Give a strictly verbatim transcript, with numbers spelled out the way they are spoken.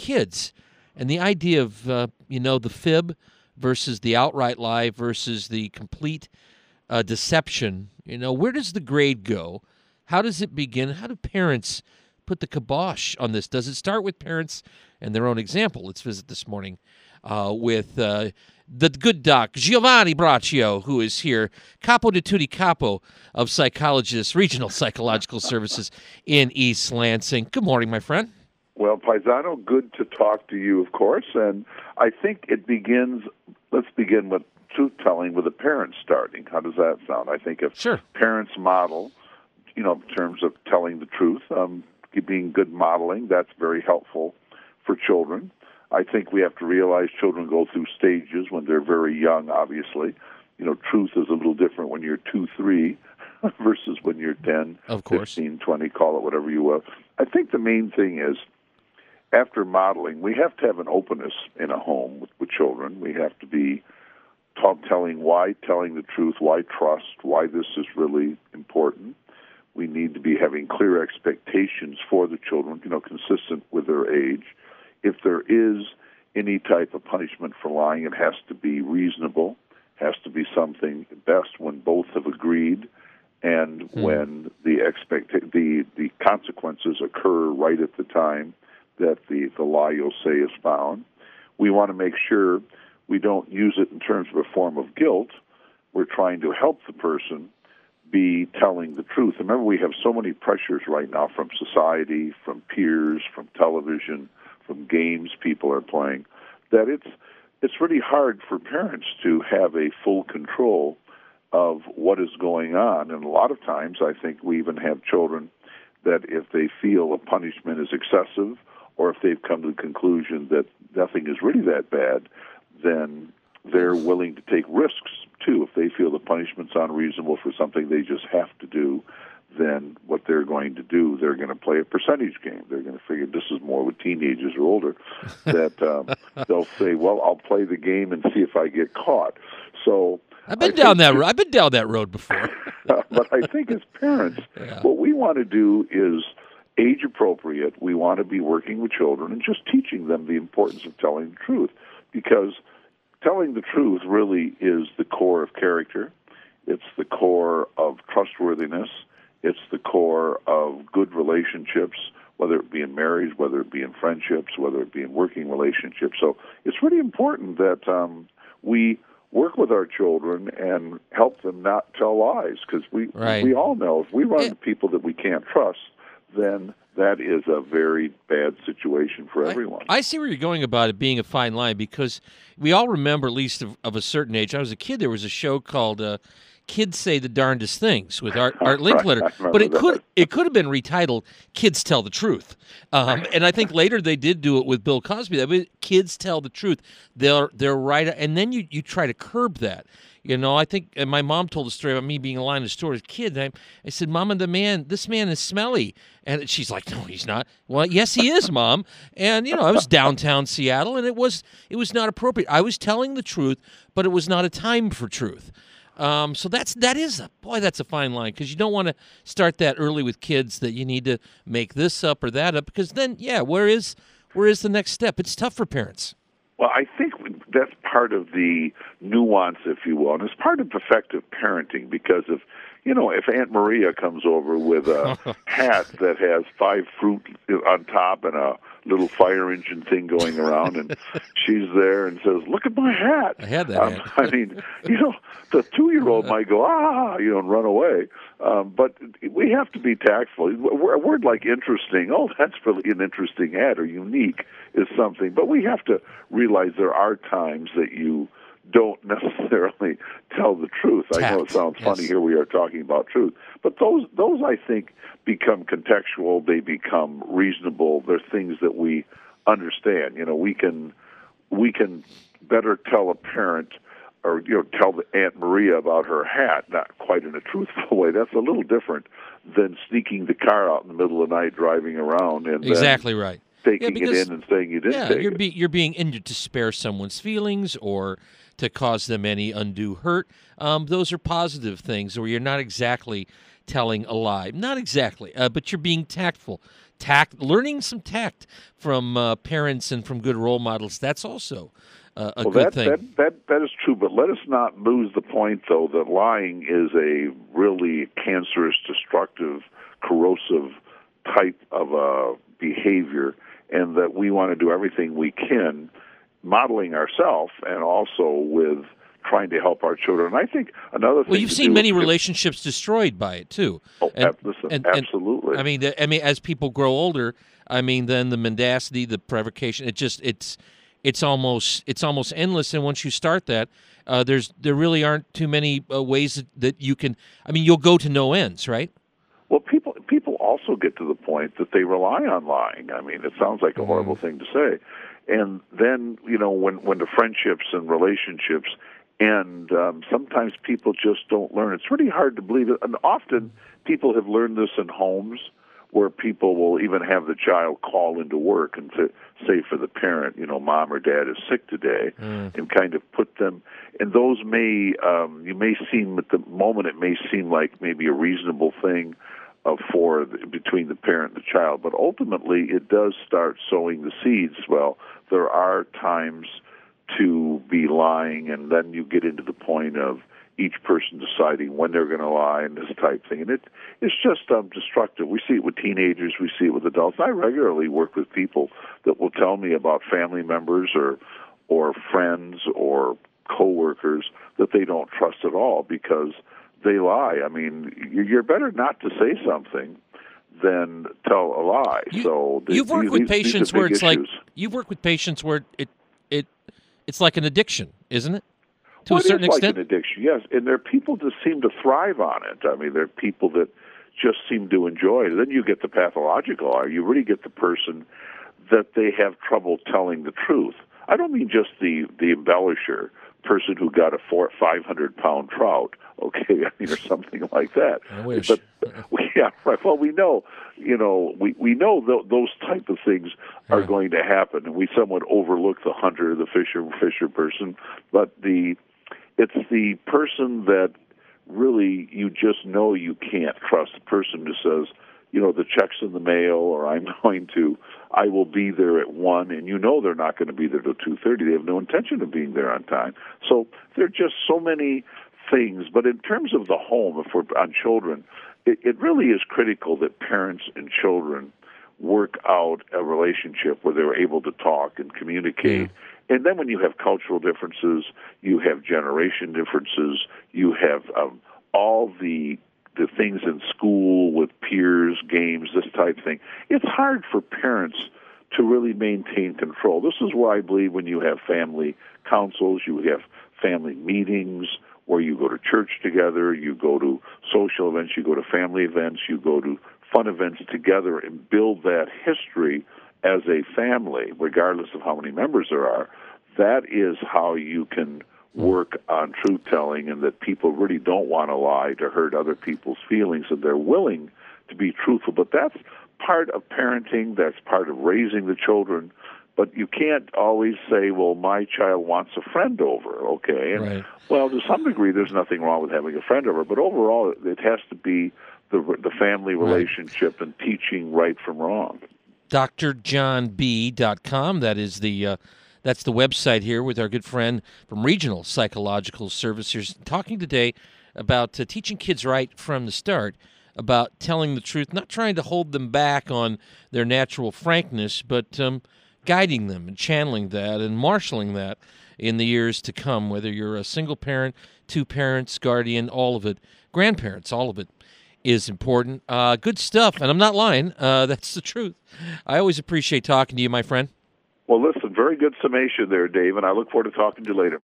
kids. And the idea of, uh, you know, the fib versus the outright lie versus the complete uh, deception, you know, where does the grade go? How does it begin? How do parents put the kibosh on this? Does it start with parents and their own example? Let's visit this morning uh, with uh, the good doc, Giovanni Braccio, who is here, capo di tutti capo of psychologists, regional psychological services in East Lansing. Good morning, my friend. Well, Paisano, good to talk to you, of course. And I think it begins, let's begin with truth-telling with the parents starting. How does that sound? I think if sure. parents model, you know, in terms of telling the truth, um, being good modeling, that's very helpful for children. I think we have to realize children go through stages when they're very young, obviously. You know, truth is a little different when you're two, three versus when you're ten, of course. fifteen, twenty, call it whatever you will. I think the main thing is, after modeling, we have to have an openness in a home with, with children. We have to be talk, telling why telling the truth, why trust, why this is really important. We need to be having clear expectations for the children, you know, consistent with their age. If there is any type of punishment for lying, it has to be reasonable, has to be something best when both have agreed, and hmm. when the expect the the consequences occur right at the time that the, the lie you'll say is found. We want to make sure we don't use it in terms of a form of guilt. We're trying to help the person be telling the truth. Remember, we have so many pressures right now from society, from peers, from television, from games people are playing, that it's it's really hard for parents to have a full control of what is going on. And a lot of times I think we even have children that if they feel a punishment is excessive, or if they've come to the conclusion that nothing is really that bad, then they're willing to take risks, too. If they feel the punishment's unreasonable for something they just have to do, then what they're going to do, they're going to play a percentage game. They're going to figure, this is more with teenagers or older, that um, they'll say, well, I'll play the game and see if I get caught. So I've been I down that road. I've been down that road before. But I think as parents, yeah. what we want to do is age appropriate. We want to be working with children and just teaching them the importance of telling the truth, because telling the truth really is the core of character. It's the core of trustworthiness. It's the core of good relationships, whether it be in marriage, whether it be in friendships, whether it be in working relationships. So it's really important that um, we work with our children and help them not tell lies, because we right. we all know if we run yeah. into people that we can't trust, then that is a very bad situation for everyone. I, I see where you're going about it being a fine line, because we all remember, at least of, of a certain age. I was a kid. There was a show called uh, "Kids Say the Darndest Things" with Art, Art Linkletter, but it that. could it could have been retitled "Kids Tell the Truth." Um, and I think later they did do it with Bill Cosby. That was, kids tell the truth. They're they're right, and then you you try to curb that. You know, I think, and my mom told a story about me being in line in the store as a kid. And I, I said, Mama, the man, this man is smelly. And she's like, no, he's not. Well, yes, he is, Mom. And, you know, I was downtown Seattle, and it was it was not appropriate. I was telling the truth, but it was not a time for truth. Um, so that's, that is, a, boy, that's a fine line, because you don't want to start that early with kids that you need to make this up or that up, because then, yeah, where is where is the next step? It's tough for parents. Well, I think that's part of the nuance, if you will, and it's part of effective parenting, because if, you know, if Aunt Maria comes over with a hat that has five fruit on top and a little fire engine thing going around, and she's there and says, look at my hat. I had that um, hat. I mean, you know, the two-year-old might go, ah, you know, and run away. Um, but we have to be tactful. A word like interesting, oh, that's really an interesting hat, or unique is something. But we have to realize there are times that you don't necessarily tell the truth. Tact. I know it sounds funny. Yes. Here we are talking about truth. But those, those I think, become contextual. They become reasonable. They're things that we understand. You know, we can we can better tell a parent, or, you know, tell the Aunt Maria about her hat, not quite in a truthful way. That's a little different than sneaking the car out in the middle of the night, driving around, and exactly right. taking yeah, because, it in and saying you didn't yeah, take you're it. Be, you're being injured to spare someone's feelings or to cause them any undue hurt. Um, those are positive things, or you're not exactly telling a lie. Not exactly, uh, but you're being tactful. tact, learning some tact from uh, parents and from good role models. That's also uh, a well, good that, thing. That, that, that is true, but let us not lose the point, though, that lying is a really cancerous, destructive, corrosive type of uh, behavior, and that we want to do everything we can, modeling ourselves and also with trying to help our children. And I think another thing. Well, you've to seen do many is relationships destroyed by it too. Oh, and, listen, and, absolutely. And, I mean, the, I mean, as people grow older, I mean, then the mendacity, the provocation, it just it's it's almost it's almost endless. And once you start that, uh, there's there really aren't too many uh, ways that, that you can. I mean, you'll go to no ends, right? Well, people people also get to the point that they rely on lying. I mean, it sounds like a horrible mm. thing to say. And then, you know, when, when the friendships and relationships end, um, sometimes people just don't learn. It's really hard to believe it. And often people have learned this in homes where people will even have the child call into work and to say for the parent, you know, mom or dad is sick today, mm. and kind of put them, and those may, um, you may seem, at the moment it may seem like maybe a reasonable thing uh, for the, between the parent and the child, but ultimately it does start sowing the seeds. Well, there are times to be lying, and then you get into the point of each person deciding when they're going to lie and this type thing. And it it's just um, destructive. We see it with teenagers. We see it with adults. I regularly work with people that will tell me about family members or or friends or coworkers that they don't trust at all because they lie. I mean, you're better not to say something than tell a lie. You, so they, you've worked these, with patients where it's issues. like you've worked with patients where it it it's like an addiction, isn't it? To well, a certain it is extent, like an addiction, yes. And there are people that seem to thrive on it. I mean, there are people that just seem to enjoy it. Then you get the pathological, or you really get the person that they have trouble telling the truth. I don't mean just the the embellisher, person who got a four five hundred pound trout, okay, I mean, or something like that. I wish. But yeah, right. Well, we know, you know, we we know th- those type of things are yeah. going to happen, and we somewhat overlook the hunter, the fisher, fisher person, but the it's the person that really you just know you can't trust. The person who says, you know, the check's in the mail, or I'm going to, I will be there at one, and you know they're not going to be there till two thirty. They have no intention of being there on time. So there are just so many things. But in terms of the home, if we're on children, it, it really is critical that parents and children work out a relationship where they're able to talk and communicate. Mm. And then when you have cultural differences, you have generation differences, you have um, all the the things in school with peers, games, this type of thing. It's hard for parents to really maintain control. This is why I believe when you have family councils, you have family meetings where you go to church together, you go to social events, you go to family events, you go to fun events together and build that history as a family, regardless of how many members there are. That is how you can work on truth-telling, and that people really don't want to lie to hurt other people's feelings, and they're willing to be truthful. But that's part of parenting. That's part of raising the children. But you can't always say, well, my child wants a friend over, okay? And, right. Well, to some degree, there's nothing wrong with having a friend over, but overall, it has to be the the family relationship right. and teaching right from wrong. D R john b dot com, that is the... Uh... That's the website here with our good friend from Regional Psychological Services, talking today about uh, teaching kids right from the start, about telling the truth, not trying to hold them back on their natural frankness, but um, guiding them and channeling that and marshaling that in the years to come, whether you're a single parent, two parents, guardian, all of it, grandparents, all of it is important. Uh, good stuff, and I'm not lying. Uh, that's the truth. I always appreciate talking to you, my friend. Well, listen, very good summation there, Dave, and I look forward to talking to you later.